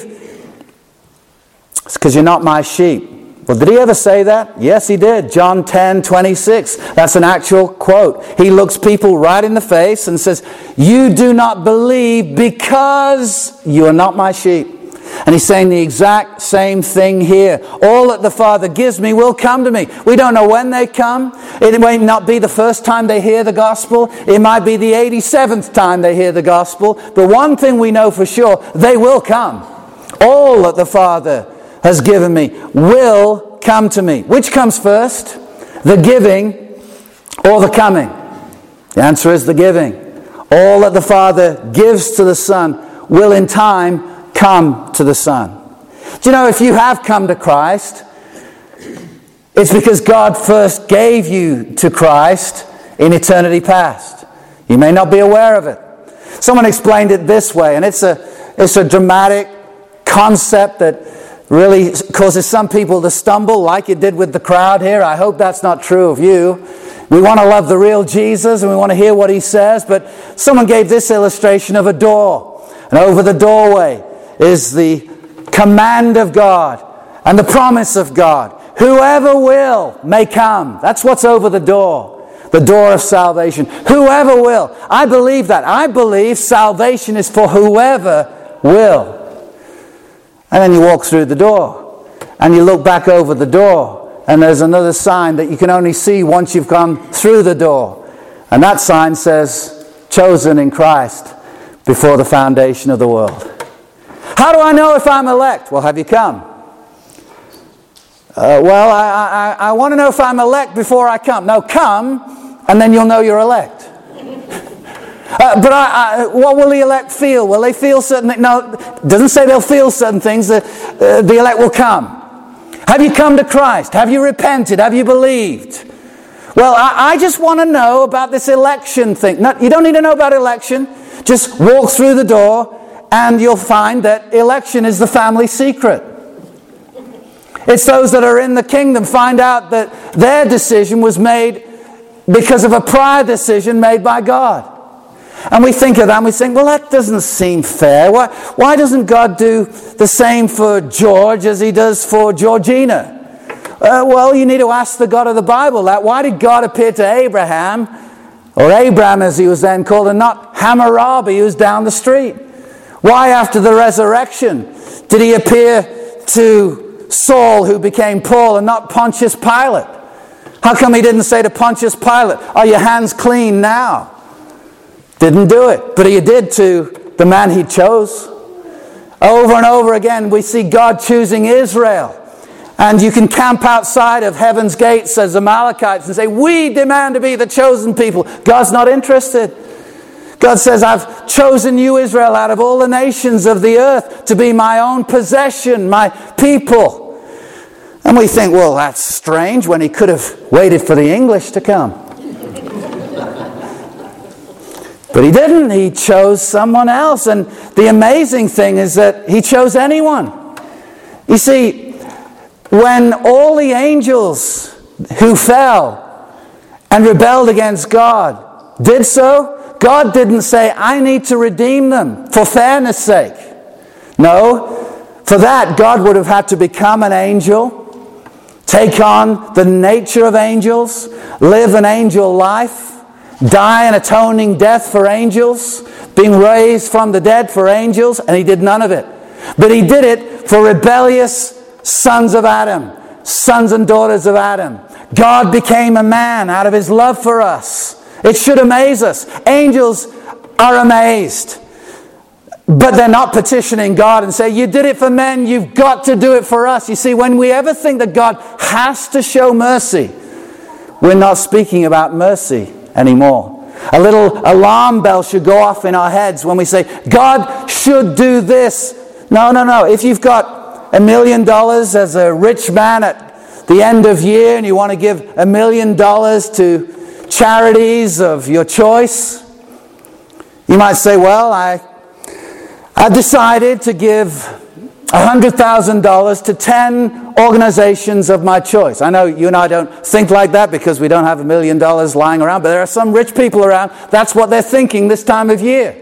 is because you're not my sheep. Well, did he ever say that? Yes, he did. John ten twenty-six. That's an actual quote. He looks people right in the face and says, you do not believe because you are not my sheep. And he's saying the exact same thing here. All that the Father gives me will come to me. We don't know when they come. It may not be the first time they hear the gospel. It might be the eighty-seventh time they hear the gospel. But one thing we know for sure, they will come. All that the Father has given me will come to me. Which comes first? The giving or the coming? The answer is the giving. All that the Father gives to the Son will in time come to the Son. Do you know, if you have come to Christ, it's because God first gave you to Christ in eternity past. You may not be aware of it. Someone explained it this way, and it's a, it's a dramatic concept that really causes some people to stumble like it did with the crowd here. I hope that's not true of you. We want to love the real Jesus and we want to hear what he says, but someone gave this illustration of a door. And over the doorway is the command of God and the promise of God. Whoever will may come. That's what's over the door. The door of salvation. Whoever will. I believe that. I believe salvation is for whoever will. And then you walk through the door and you look back over the door and there's another sign that you can only see once you've gone through the door. And that sign says, chosen in Christ before the foundation of the world. How do I know if I'm elect? Well, have you come? Uh, well, I, I, I want to know if I'm elect before I come. No, come and then you'll know you're elect. Uh, but I, I, what will the elect feel? Will they feel certain things? No, it doesn't say they'll feel certain things. The, uh, the elect will come. Have you come to Christ? Have you repented? Have you believed? Well, I, I just want to know about this election thing. No, you don't need to know about election. Just walk through the door and you'll find that election is the family secret. It's those that are in the kingdom find out that their decision was made because of a prior decision made by God. And we think of that and we think, well, that doesn't seem fair. Why, why doesn't God do the same for George as he does for Georgina? Uh, well, you need to ask the God of the Bible that. Why did God appear to Abraham, or Abram as he was then called, and not Hammurabi who's down the street? Why after the resurrection did he appear to Saul who became Paul and not Pontius Pilate? How come he didn't say to Pontius Pilate, are your hands clean now? Didn't do it, but he did to the man he chose. Over and over again we see God choosing Israel. And you can camp outside of heaven's gates as Amalekites and say, we demand to be the chosen people. God's not interested. God says, I've chosen you, Israel, out of all the nations of the earth to be my own possession, my people. And we think, well, that's strange when he could have waited for the English to come. But he didn't. He chose someone else. And the amazing thing is that he chose anyone. You see, when all the angels who fell and rebelled against God did so, God didn't say, I need to redeem them for fairness' sake. No, for that God would have had to become an angel, take on the nature of angels, live an angel life, die an atoning death for angels, being raised from the dead for angels, and he did none of it. But he did it for rebellious sons of Adam, sons and daughters of Adam. God became a man out of his love for us. It should amaze us. Angels are amazed. But they're not petitioning God and say, you did it for men, you've got to do it for us. You see, when we ever think that God has to show mercy, we're not speaking about mercy anymore. A little alarm bell should go off in our heads when we say, God should do this. No, no, no. If you've got a million dollars as a rich man at the end of year and you want to give a million dollars to charities of your choice, you might say, well, I, I've decided to give one hundred thousand dollars to ten organizations of my choice. I know you and I don't think like that because we don't have a million dollars lying around, but there are some rich people around. That's what they're thinking this time of year.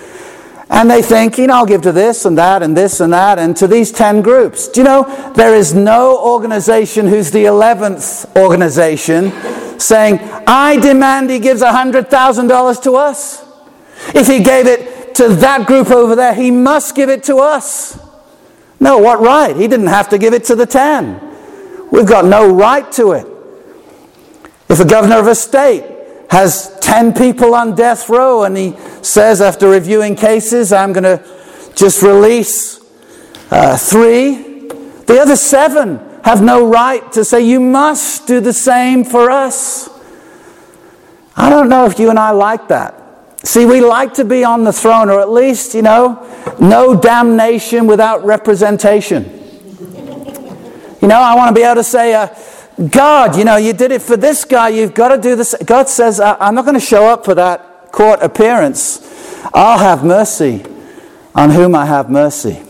And they think, you know, I'll give to this and that and this and that and to these ten groups. Do you know, there is no organization who's the eleventh organization saying, I demand he gives one hundred thousand dollars to us. If he gave it to that group over there, he must give it to us. No, what right? He didn't have to give it to the ten. We've got no right to it. If a governor of a state has ten people on death row and he says after reviewing cases, I'm going to just release uh, three, the other seven have no right to say, you must do the same for us. I don't know if you and I like that. See, we like to be on the throne, or at least, you know, no damnation without representation. You know, I want to be able to say, uh, God, you know, you did it for this guy, you've got to do this. God says, I'm not going to show up for that court appearance. I'll have mercy on whom I have mercy.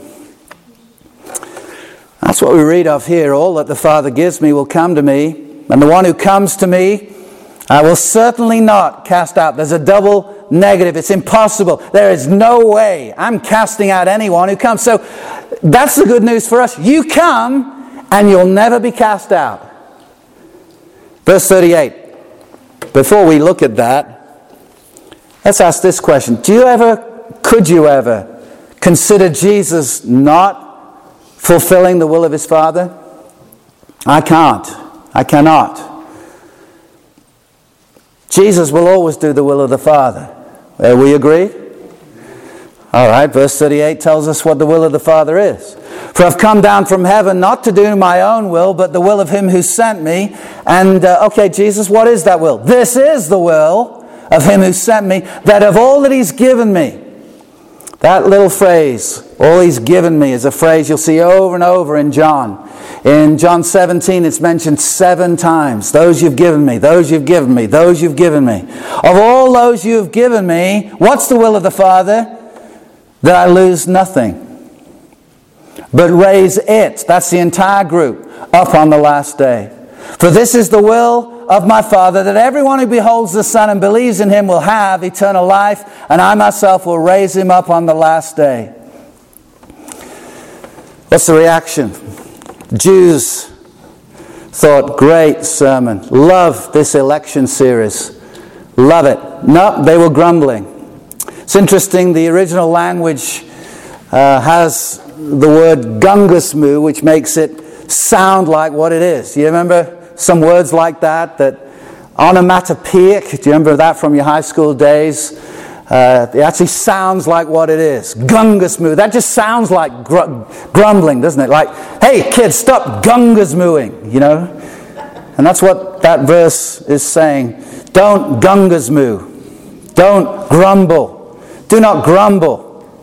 That's what we read of here. All that the Father gives me will come to me, and the one who comes to me, I will certainly not cast out. There's a double negative. It's impossible. There is no way I'm casting out anyone who comes. So that's the good news for us. You come, and you'll never be cast out. Verse thirty-eight. Before we look at that, let's ask this question. Do you ever, could you ever consider Jesus not fulfilling the will of his Father? I can't. I cannot. Jesus will always do the will of the Father. Are we agreed? All right, verse thirty-eight tells us what the will of the Father is. For I've come down from heaven not to do my own will, but the will of him who sent me. And, uh, okay, Jesus, what is that will? This is the will of him who sent me, that of all that he's given me. That little phrase, all he's given me, is a phrase you'll see over and over in John. In John seventeen, it's mentioned seven times. Those you've given me, those you've given me, those you've given me. Of all those you've given me, what's the will of the Father? That I lose nothing, but raise it, that's the entire group, up on the last day. For this is the will of my Father, that everyone who beholds the Son and believes in him will have eternal life, and I myself will raise him up on the last day. What's the reaction? Jews thought, great sermon. Love this election series. Love it. No, they were grumbling. It's interesting, the original language uh, has the word gungusmu, which makes it sound like what it is. You remember some words like that? That onomatopoeic, do you remember that from your high school days? Uh, it actually sounds like what it is. Gungusmu. That just sounds like gr- grumbling, doesn't it? Like, hey kids, stop gungusmuing, you know? And that's what that verse is saying. Don't gungusmu. Don't grumble. Do not grumble.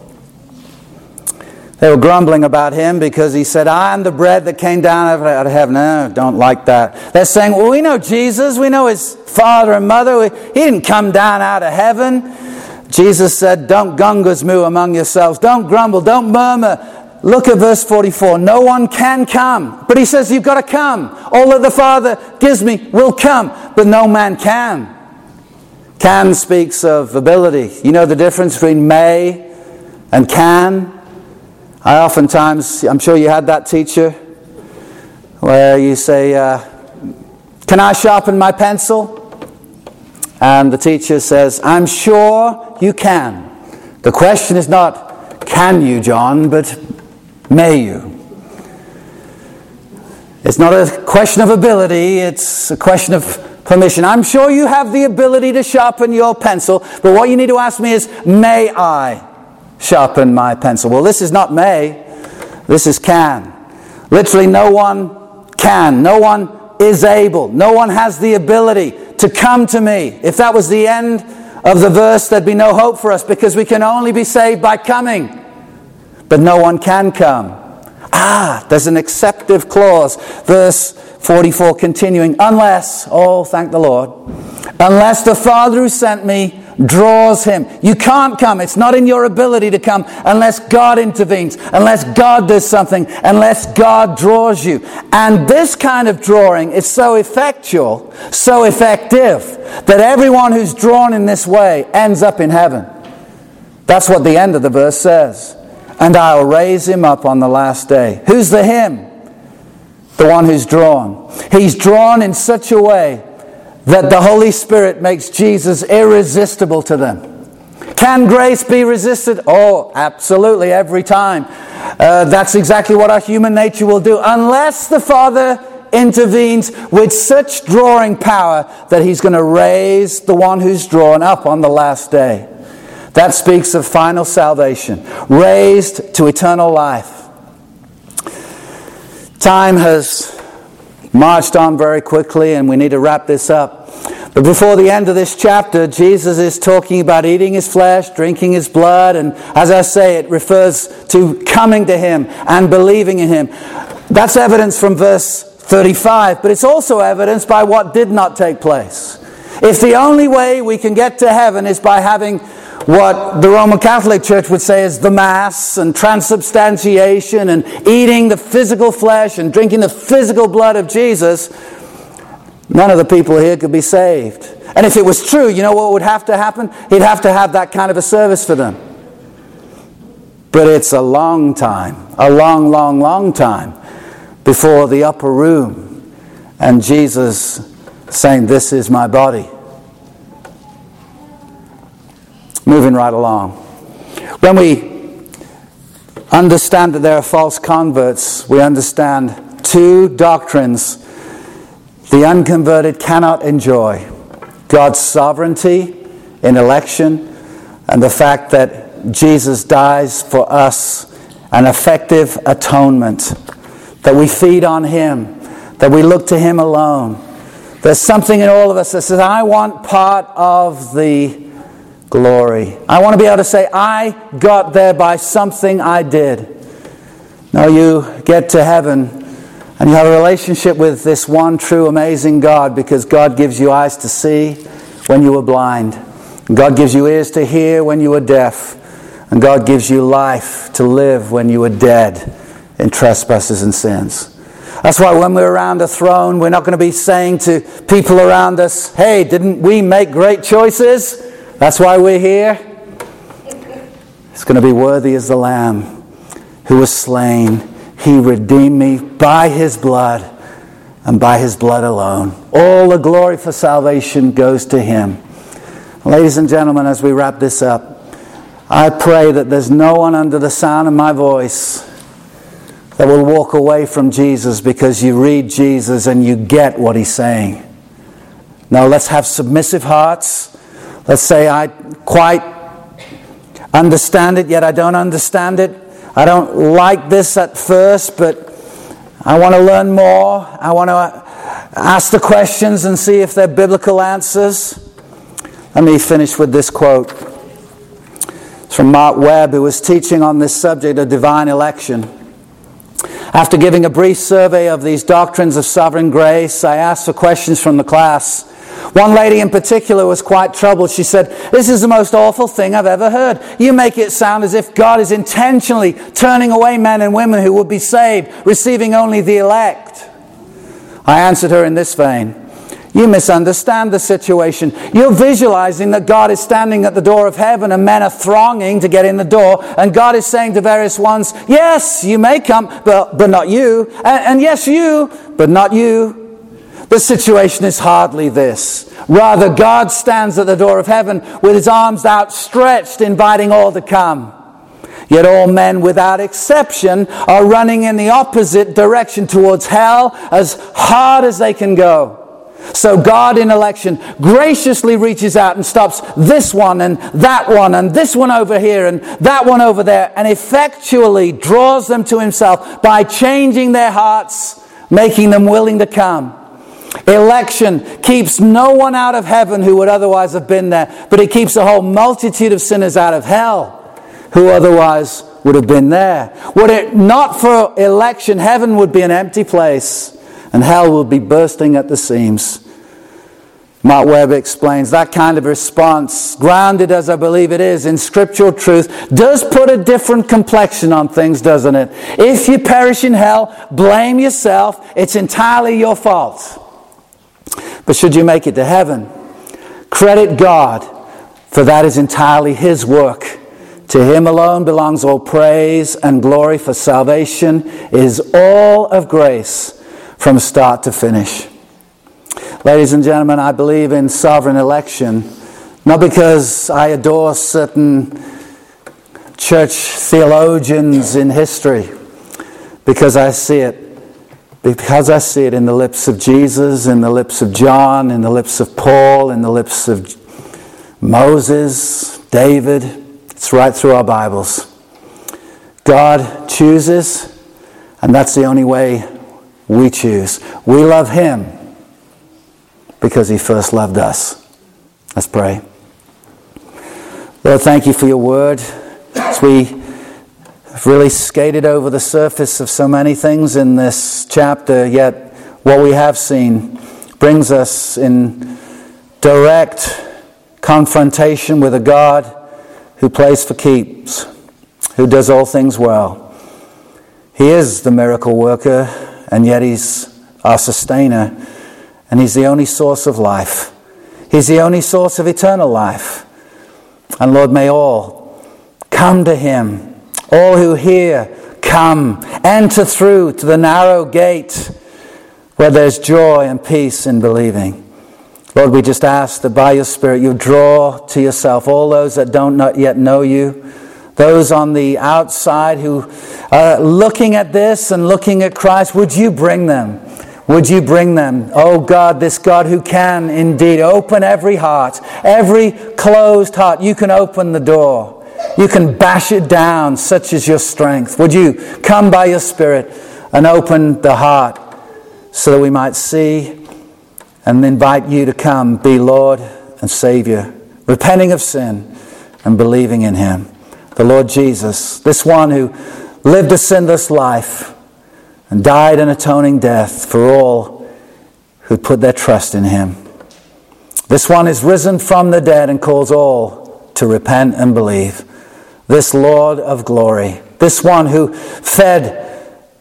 They were grumbling about him because he said, I am the bread that came down out of heaven. No, don't like that. They're saying, well, we know Jesus. We know his father and mother. He didn't come down out of heaven. Jesus said, don't gungusmu among yourselves. Don't grumble. Don't murmur. Look at verse forty-four. No one can come. But he says, you've got to come. All that the Father gives me will come. But no man can. Can speaks of ability. You know the difference between may and can? I oftentimes, I'm sure you had that teacher, where you say, uh, can I sharpen my pencil? And the teacher says, I'm sure you can. The question is not, can you, John, but may you. It's not a question of ability, it's a question of permission. I'm sure you have the ability to sharpen your pencil, but what you need to ask me is, may I sharpen my pencil? Well, this is not may, this is can. Literally, no one can, no one is able, no one has the ability to come to me. If that was the end of the verse, there'd be no hope for us, because we can only be saved by coming. But no one can come. Ah, there's an acceptive clause. Verse forty-four continuing, unless, oh thank the Lord, unless the Father who sent me draws him. You can't come. It's not in your ability to come unless God intervenes, unless God does something, unless God draws you. And this kind of drawing is so effectual, so effective, that everyone who's drawn in this way ends up in heaven. That's what the end of the verse says. And I'll raise him up on the last day. Who's the him? The one who's drawn. He's drawn in such a way that the Holy Spirit makes Jesus irresistible to them. Can grace be resisted? Oh, absolutely, every time. Uh, that's exactly what our human nature will do, unless the Father intervenes with such drawing power that he's going to raise the one who's drawn up on the last day. That speaks of final salvation, raised to eternal life. Time has marched on very quickly, and we need to wrap this up. But before the end of this chapter, Jesus is talking about eating his flesh, drinking his blood, and as I say, it refers to coming to him and believing in him. That's evidence from verse thirty-five, but it's also evidence by what did not take place. If the only way we can get to heaven is by having what the Roman Catholic Church would say is the Mass and transubstantiation and eating the physical flesh and drinking the physical blood of Jesus, none of the people here could be saved. And if it was true, you know what would have to happen? He'd have to have that kind of a service for them. But it's a long time, a long, long, long time before the upper room and Jesus saying, this is my body. Moving right along. When we understand that there are false converts, we understand two doctrines the unconverted cannot enjoy. God's sovereignty in election and the fact that Jesus dies for us, an effective atonement, that we feed on him, that we look to him alone. There's something in all of us that says, I want part of the glory. I want to be able to say, I got there by something I did. No, you get to heaven and you have a relationship with this one true amazing God, because God gives you eyes to see when you were blind. And God gives you ears to hear when you were deaf. And God gives you life to live when you were dead in trespasses and sins. That's why when we're around a throne, we're not going to be saying to people around us, hey, didn't we make great choices? That's why we're here. It's going to be worthy as the Lamb who was slain. He redeemed me by his blood, and by his blood alone. All the glory for salvation goes to him. Ladies and gentlemen, as we wrap this up, I pray that there's no one under the sound of my voice that will walk away from Jesus because you read Jesus and you get what he's saying. No, let's have submissive hearts. Let's say, I quite understand it, yet I don't understand it. I don't like this at first, but I want to learn more. I want to ask the questions and see if they're biblical answers. Let me finish with this quote. It's from Mark Webb, who was teaching on this subject of divine election. After giving a brief survey of these doctrines of sovereign grace, I asked for questions from the class. One lady in particular was quite troubled. She said, "This is the most awful thing I've ever heard. You make it sound as if God is intentionally turning away men and women who would be saved, receiving only the elect." I answered her in this vein: "You misunderstand the situation. You're visualizing that God is standing at the door of heaven and men are thronging to get in the door, and God is saying to various ones, 'Yes, you may come, but, but not you. And, and yes, you, but not you.' The situation is hardly this. Rather, God stands at the door of heaven with his arms outstretched, inviting all to come. Yet all men, without exception, are running in the opposite direction towards hell as hard as they can go. So God in election graciously reaches out and stops this one and that one and this one over here and that one over there, and effectually draws them to himself by changing their hearts, making them willing to come. Election keeps no one out of heaven who would otherwise have been there, but it keeps a whole multitude of sinners out of hell who otherwise would have been there. Were it not for election, heaven would be an empty place and hell would be bursting at the seams. Mark Webb explains that kind of response, grounded as I believe it is in scriptural truth, does put a different complexion on things, doesn't it? If you perish in hell, blame yourself. It's entirely your fault. But should you make it to heaven, credit God, for that is entirely his work. To him alone belongs all praise and glory, for salvation is all of grace from start to finish. Ladies and gentlemen, I believe in sovereign election, not because I adore certain church theologians in history, because I see it. Because I see it in the lips of Jesus, in the lips of John, in the lips of Paul, in the lips of Moses, David. It's right through our Bibles. God chooses, and that's the only way we choose. We love him because he first loved us. Let's pray. Lord, thank you for your word. As we have really skated over the surface of so many things in this chapter, yet what we have seen brings us in direct confrontation with a God who plays for keeps, who does all things well. He is the miracle worker, and yet he's our sustainer, and he's the only source of life. He's the only source of eternal life. And Lord, may all come to him. All who hear, come, enter through to the narrow gate where there's joy and peace in believing. Lord, we just ask that by your Spirit you draw to yourself all those that don't not yet know you, those on the outside who are looking at this and looking at Christ. Would you bring them? Would you bring them? Oh God, this God who can indeed open every heart, every closed heart. You can open the door. You can bash it down, such is your strength. Would you come by your Spirit and open the heart so that we might see and invite you to come, be Lord and Savior, repenting of sin and believing in him. The Lord Jesus, this one who lived a sinless life and died an atoning death for all who put their trust in him. This one is risen from the dead and calls all to repent and believe. This Lord of glory, this one who fed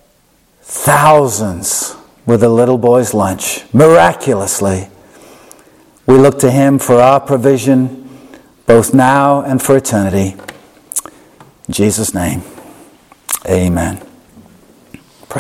thousands with a little boy's lunch, miraculously. We look to him for our provision, both now and for eternity. In Jesus' name, amen.